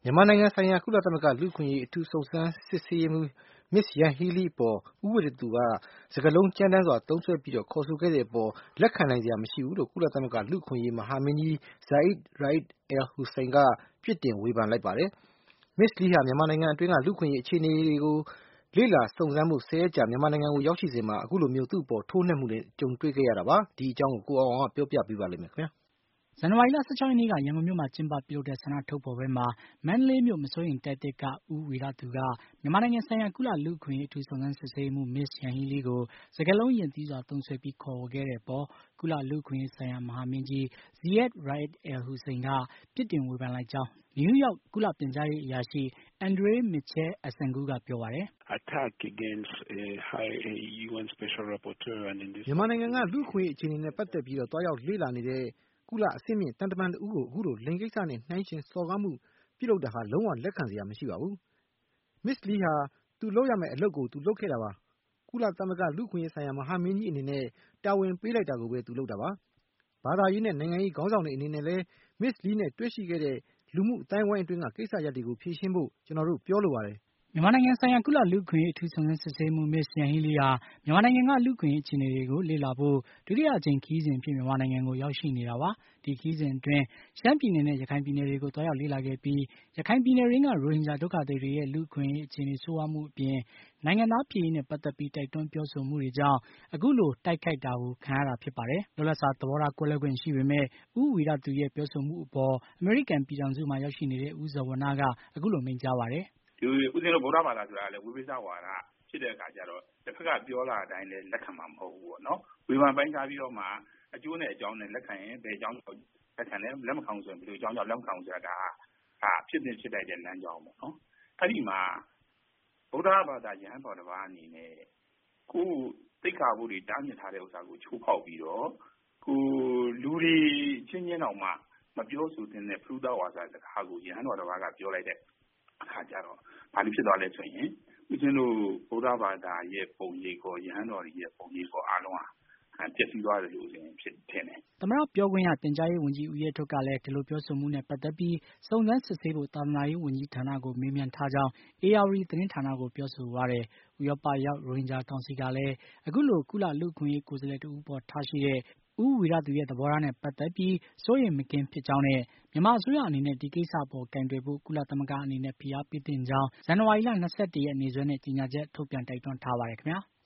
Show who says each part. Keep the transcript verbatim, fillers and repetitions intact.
Speaker 1: မြန်မာနိုင်ငံဆိုင်ရာကုလသမဂ္ဂလူ့အခွင့်အရေးအထူးစုံစမ်းစစ်ဆေးရေးမှူး မစ္စ Yanghee Lee အပေါ် ဦးဝီရသူက စကားလုံးကြမ်းတမ်းစွာသုံးစွဲပြီးခေါ်ဆိုခဲ့တဲ့အပေါ် လက်ခံနိုင်စရာမရှိဘူးလို့ ကုလသမဂ္ဂလူ့အခွင့်အရေးမဟာမင်းကြီး Zeid Ra'ad al-Hussein က ပြစ်တင်ဝေဖန်လိုက်ပါတယ်။ မစ္စ Lee ဟာ မြန်မာနိုင်ငံအတွင်းက လူ့အခွင့်အရေးအခြေအနေတွေကို လေ့လာစုံစမ်းဖို့ ဆယ်ရက်ကြာ မြန်မာနိုင်ငံကိုရောက်ရှိစဉ်မှာ အခုလို သူ့အပေါ် ထိုးနှက်မှုနဲ့ ကြုံတွေ့ခဲ့ရတာပါ။ ဒီအကြောင်း ကိုအောင်အောင်က ပြောပြပေးပါလိမ့်မယ်။
Speaker 2: ဇန်နဝါရီလ ၁၆ ရက်နေ့က ရန်ကုန်မြို့မှာကျင်းပပြုလုပ်တဲ့ ဆန္ဒထုတ်ဖော်ပွဲမှာ မန္တလေးမြို့ မစိုးရိမ်တိုက်သစ်က ဦးဝီရသူက မြန်မာနိုင်ငံဆိုင်ရာ ကုလလူ့အခွင့်အရေးအထူးစုံစမ်းစစ်ဆေးရေးမှူး မစ္စ Yanghee Lee ကို စကားလုံး အရင့်သီးစွာသုံးစွဲပြီး ခေါ်ဝေခဲ့တဲ့အပေါ် ကုလလူ့အခွင့်အရေးဆိုင်ရာ မဟာမင်းကြီး Zeid Ra'ad al-Hussein က ပြစ်တင်ဝေဖန်လိုက်ကြောင်း နယူးယောက် ကုလပြန်ကြားရေးအရာရှိ Andrej Mitchell-Essengu က ပြောပါတယ်။
Speaker 1: “မြန်မာနိုင်ငံက လူ့အခွင့်အရေးအခြေအနေနဲ့ပတ်သက်ပြီး သွားရောက်လေ့လာနေတဲ့ ကုလအဆင့်မြင့်သံတမန်တဦးကို အခုလို လိင်ကိစ္စနဲ့ နှိုင်းယှဉ်စော်ကားမှုပြုလုပ်တာဟာ လုံးဝလက်ခံစရာမရှိပါဘူး။ မစ္စ Lee ဟာ သူလုပ်ရမယ့်အလုပ်ကို သူလုပ်ခဲ့တာပါ။ ကုလသမဂ္ဂလူ့အခွင့်အရေးဆိုင်ရာ မဟာမင်းကြီးအနေနဲ့ တာဝန်ပေးလိုက်တာကိုပဲ သူလုပ်တာပါ။ ဘာသာရေးနဲ့ နိုင်ငံရေးခေါင်းဆောင်တွေအနေနဲ့လည်း မစ္စ Lee နဲ့တွေ့ရှိခဲ့တဲ့ လူမှုအသိုင်းအဝိုင်းအတွင်းက ကိစ္စရပ်တွေကို ဖြေရှင်းဖို့ ကျနော်တို့ ပြောလိုပါတယ်။”
Speaker 2: မြန်မာနိုင်ငံဆိုင်ရာ ကုလလူ့အခွင့်အရေးအထူးစုံစမ်းစစ်ဆေးရေးမှူး မစ္စ Yanghee Lee ဟာ မြန်မာနိုင်ငံက လူ့အခွင့်အရေးအခြေအနေတွေကို လေ့လာဖို့ ဒုတိယအကြိမ်ခရီးစဉ်အဖြစ် မြန်မာနိုင်ငံကို ရောက်ရှိနေတာပါ။ ဒီခရီးစဉ်အတွင်း ရှမ်းပြည်နယ်နဲ့ ရခိုင်ပြည်နယ်တွေကို သွားရောက်လေ့လာခဲ့ပြီး ရခိုင်ပြည်နယ်တွင်းက ရိုဟင်ဂျာဒုက္ခသည်တွေရဲ့ လူ့အခွင့်အရေးအခြေအနေဆိုးဝါးမှုအပြင် နိုင်ငံသားဖြစ်ရေးနဲ့ ပတ်သက်ပြီး တိုက်တွန်းပြောဆိုမှုတွေကြောင့် အခုလို တိုက်ခိုက်တာခံရတာဖြစ်ပါတယ်။ လွတ်လပ်စွာသဘောထားကွဲလွဲခွင့်ရှိပေမယ့် ဦးဝီရသူရဲ့ ပြောဆိုမှုအပေါ် အမေရိကန်ပြည်ထောင်စုမှာရောက်ရှိနေတဲ့ ဦးဇော်ဝဏ္ဏက အခုလို မိန့်ကြားပါတယ်။
Speaker 3: “ဦးဇင်းတို့ ဗုဒ္ဓဘာသာဆိုတာကလည်း ဝိသေသဝါဒဖြစ်တဲ့အခါကျတော့ တဖက်ကပြောတာအတိုင်းလည်း လက်ခံမှာမဟုတ်ဘူးပေါ့နော်။ ဝေဖန်ပိုင်းခြားပြီးတော့မှ အကျိုးနဲ့အကြောင်းနဲ့ လက်ခံရင် ဘယ်အကြောင်းကြောင့်လက်ခံတယ်၊ လက်မခံဘူးဆိုရင် ဘယ်လိုအကြောင်းကြောင့်လက်မခံဘူးဆိုတာ ဒါကဖြစ်သင့်ဖြစ်ထိုက်တဲ့လမ်းကြောင်းပေါ့နော်။ အဲဒီမှာ ဗုဒ္ဓဘာသာ ရဟန်းတော်တပါးအနေနဲ့ ကိုယ့်သိက္ခာပုဒ်တွေတားမြစ်ထားတဲ့ဟာကို ချိုးဖောက်ပြီးတော့ လူတွေအချင်းချင်းတောင်မှ မပြောဆိုသင့်တဲ့ ဖရုသဝါဒစကားကို ရဟန်းတော်တပါးကပြောလိုက်တဲ့အခါကျတော့ ဘာတွေဖြစ်သွားလဲဆိုရင် ဦးဇင်းတို့ ဗုဒ္ဓဘာသာရဲ့ပုံရိပ်ကော ရဟန်းတော်တွေရဲ့ပုံရိပ်ကော အားလုံးက ပျက်စီးသွားတယ်လို့ ဦးဇင်းထင်တယ်။ ”
Speaker 2: သမ္မတပြောခွင့်ရ ပြန်ကြားရေးဝန်ကြီး ဦးရဲထွဋ်ကလည်း ဒီလိုပြောဆိုမှုနဲ့ ပတ်သက်ပြီး စုံစမ်းစစ်ဆေးဖို့ သာသနာရေးဝန်ကြီးဌာနကို မေးမြန်းထားကြောင်း ဧရာဝတီသတင်းဌာနကို ပြောဆိုပါတယ်။ ဥရောပရောက် ရိုဟင်ဂျာကောင်စီကလည်း အခုလို ကုလလူ့အခွင့်အရေးကိုယ်စားလှယ်တဦးအပေါ်ထားရှိတဲ့ ဦးဝီရသူရဲ့ သဘောထားနဲ့ ပတ်သက်ပြီး စိုးရိမ်မကင်းဖြစ်ကြောင်းနဲ့ မြန်မာအစိုးရအနေနဲ့ ဒီကိစ္စအပေါ်ကိုင်တွယ်ဖို့ ကုလသမဂ္ဂအနေနဲ့ ဖိအားပေးသင့်ကြောင်း ဇန်နဝါရီလ ၂၁ ရက်နေ့စွဲနဲ့ ကြေညာချက်ထုတ်ပြန်တိုက်တွန်းထားပါတယ်ခင်ဗျာ။